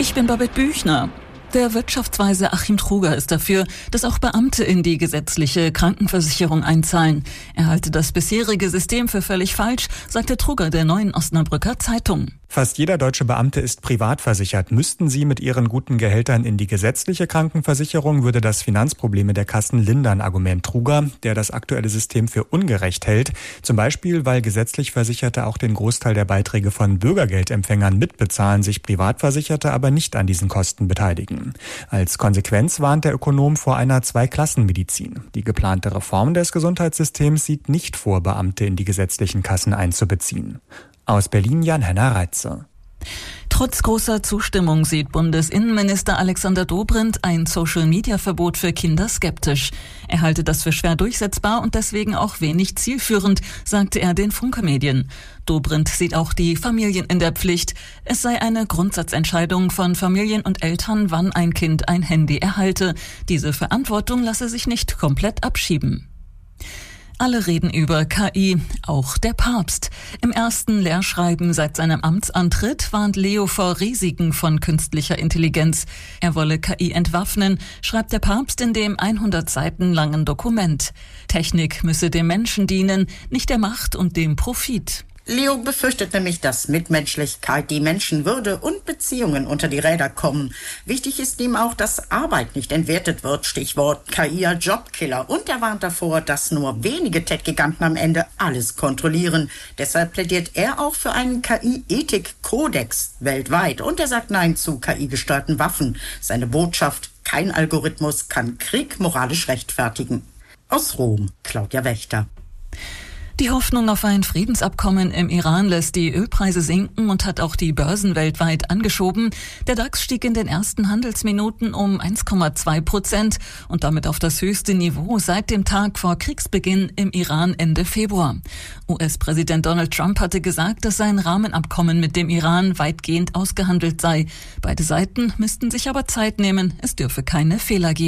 Ich bin Babette Büchner. Der Wirtschaftsweise Achim Truger ist dafür, dass auch Beamte in die gesetzliche Krankenversicherung einzahlen. Er halte das bisherige System für völlig falsch, sagte Truger der Neuen Osnabrücker Zeitung. Fast jeder deutsche Beamte ist privat versichert. Müssten sie mit ihren guten Gehältern in die gesetzliche Krankenversicherung, würde das Finanzprobleme der Kassen lindern, Argument Truger, der das aktuelle System für ungerecht hält. Zum Beispiel, weil gesetzlich Versicherte auch den Großteil der Beiträge von Bürgergeldempfängern mitbezahlen, sich Privatversicherte aber nicht an diesen Kosten beteiligen. Als Konsequenz warnt der Ökonom vor einer Zweiklassenmedizin. Die geplante Reform des Gesundheitssystems sieht nicht vor, Beamte in die gesetzlichen Kassen einzubeziehen. Aus Berlin Jan-Henner Reitze. Trotz großer Zustimmung sieht Bundesinnenminister Alexander Dobrindt ein Social-Media-Verbot für Kinder skeptisch. Er halte das für schwer durchsetzbar und deswegen auch wenig zielführend, sagte er den Funke-Medien. Dobrindt sieht auch die Familien in der Pflicht. Es sei eine Grundsatzentscheidung von Familien und Eltern, wann ein Kind ein Handy erhalte. Diese Verantwortung lasse sich nicht komplett abschieben. Alle reden über KI, auch der Papst. Im ersten Lehrschreiben seit seinem Amtsantritt warnt Leo vor Risiken von künstlicher Intelligenz. Er wolle KI entwaffnen, schreibt der Papst in dem 100 Seiten langen Dokument. Technik müsse dem Menschen dienen, nicht der Macht und dem Profit. Leo befürchtet nämlich, dass Mitmenschlichkeit, die Menschenwürde und Beziehungen unter die Räder kommen. Wichtig ist ihm auch, dass Arbeit nicht entwertet wird, Stichwort KI als Jobkiller. Und er warnt davor, dass nur wenige Tech-Giganten am Ende alles kontrollieren. Deshalb plädiert er auch für einen KI-Ethik-Kodex weltweit. Und er sagt Nein zu KI-gesteuerten Waffen. Seine Botschaft: Kein Algorithmus kann Krieg moralisch rechtfertigen. Aus Rom, Claudia Wächter. Die Hoffnung auf ein Friedensabkommen im Iran lässt die Ölpreise sinken und hat auch die Börsen weltweit angeschoben. Der DAX stieg in den ersten Handelsminuten um 1,2% und damit auf das höchste Niveau seit dem Tag vor Kriegsbeginn im Iran Ende Februar. US-Präsident Donald Trump hatte gesagt, dass sein Rahmenabkommen mit dem Iran weitgehend ausgehandelt sei. Beide Seiten müssten sich aber Zeit nehmen, es dürfe keine Fehler geben.